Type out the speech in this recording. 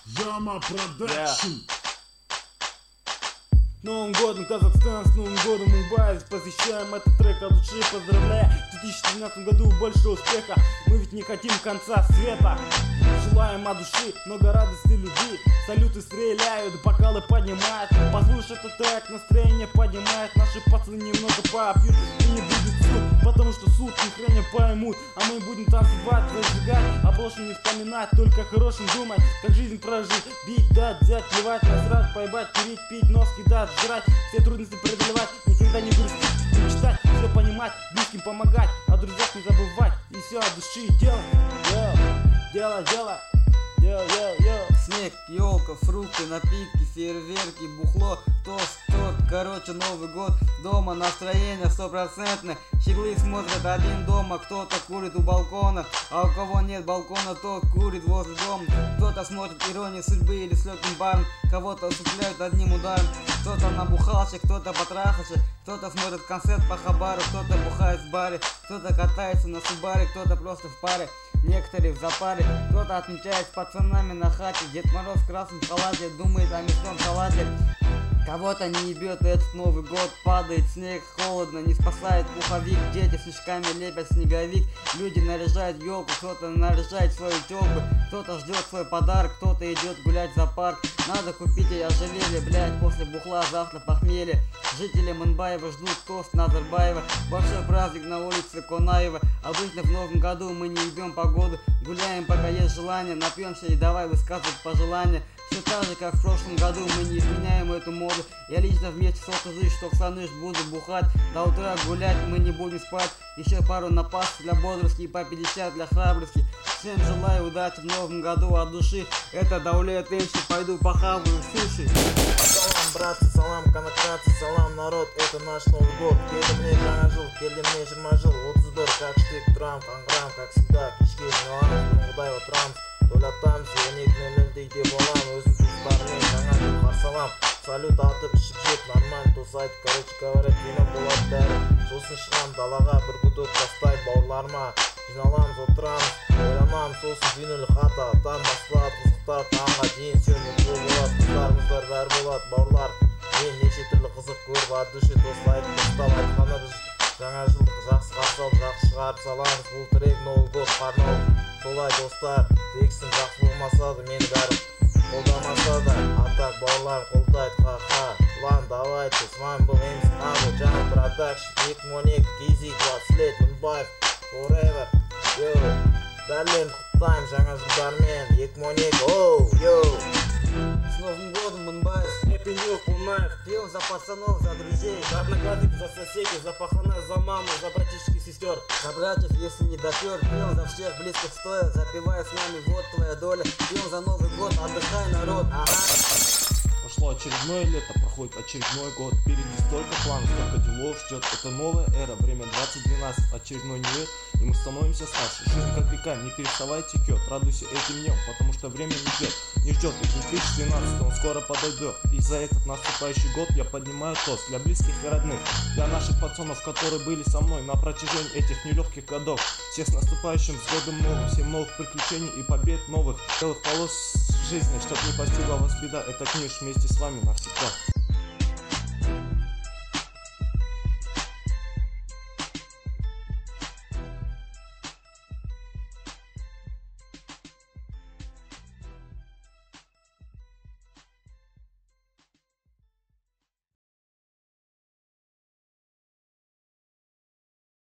Яма Продакшн. Новым годом, Казахстан, с Новым годом, Мумбай. Посвящаем этот трек от души, поздравляя. В 2013 году больше успеха. Мы ведь не хотим конца света. Желаем от души много радости, любви. Салюты стреляют, бокалы поднимают. Послушай этот трек, настроение поднимает. Наши пацаны немного попьют и не будет суд, потому что суд ни хрена поймут. А мы будем танцевать, зажигать, а больше не вспоминать, только хорошим думать, как жизнь прожить. Бить, дать, взять, плевать, насрать, поебать, курить, пить, нос кидать, жрать, все трудности преодолевать, никогда не грустить, мечтать, все понимать, близким помогать, о друзьях не забывать, и все от души делать. Дело. Снег, елка, фрукты, напитки, фейерверки, бухло, тост, торт, короче, Новый год. Дома настроение стопроцентное. Щеглы смотрят один дома, кто-то курит у балкона, а у кого нет балкона, тот курит возле дома. Кто-то смотрит иронию судьбы или с легким баром, кого-то усыпляют одним ударом. Кто-то набухался, кто-то потрахался, кто-то смотрит концерт по хабару, кто-то бухает в баре, кто-то катается на субаре, кто-то просто в паре. Некоторые в запаре, кто-то отмечает с пацанами на хате. Дед Мороз в красном халате думает о мясном салате. Кого-то не ебет этот Новый год, падает снег, холодно, не спасает пуховик. Дети снежками лепят снеговик, люди наряжают елку, кто-то наряжает свою тёлку, кто-то ждет свой подарок, кто-то идет гулять за парк. Надо купить, и ожалели, блять, после бухла завтра похмелье. Жители Мунбаева ждут тост Назарбаева, большой праздник на улице Конаева. Обычно в Новом году мы не ебем погоду, гуляем пока есть желание, напьемся и давай высказывать пожелания. Все так же, как в прошлом году, мы не изменяем эту моду. Я лично вместе с Алтузы, что Оксаныш буду бухать. До утра гулять, мы не будем спать. Еще пару напас для бодрости и по 50 для храбрости. Всем желаю удачи в новом году от души. Это Даулет Эмси, пойду похаваю суши. Салам, братцы, салам, канакратцы, салам, народ, это наш Новый год. Келді мне жаңа жыл, келді мне 20 жыл, 31 как штык, тұрам, қаңғырам, как всегда, кешке жиналамыз, бұрынғыдай отырамыз, тойлатамыз, 12:00 үйде болам, өзім туыстарыммен жаңа жыл қарсалам. Салют атып, ішіп жеп, нормально дос айтып, короче говоря, кино болады бәрі. Сосын шығам далаға, бір гудок тастай бауырларыма, жиналамыз, отырамыз, ойламам, сосын винил хата, там басталады қызықтар, таңға дейін сегодня қол болады, қыздарымыздар бәрі болады, бауырлар. Мен неше түрлі қызық көріп, от души дос айтып, бастап айтқаны біз жаңа жылдық жақсы қарсы алып, жақсы шығарып саламыз. Бұл трек Новый год қарнауы, солай достар, текстім жақсы болмаса да, мені бәрі қолдамаса да, атак бауырлар қолдайды, ха-ха. Лан, давайте, с вами был Эмси Amo, Яма Продакшн, 2012, KZ, 20 лет, Мунбаев, forever, йоу. Бәрлен құттайм жаңа жылдармен, 2012, оу, йоу. С Новым годом, Мунбаев! Happy New Year, Кунаев. Пьем за пацанов, за друзей, За одноклассников, за соседей, за пахана, за маму, за братишек и сестер. за братьев, если не допер. Пьем за всех близких стоя, запивай с нами, вот твоя доля. Пьем за Новый год, отдыхай, народ, ага. Пошло очередное лето, проходит очередной год. Впереди столько планов, столько делов ждет. Это новая эра, время 2012, очередной нью-йорк, и мы становимся старше. Жизнь как река, не переставай текет. Радуйся этим днем, потому что время не ждет. И 2012 он скоро подойдет. И за этот наступающий год я поднимаю тост для близких и родных, для наших пацанов, которые были со мной на протяжении этих нелегких годов. Всех с наступающим, с годом новым, всем новых приключений и побед новых, белых полос в жизни, чтоб не постигла вас беда. Это книж вместе с вами навсегда.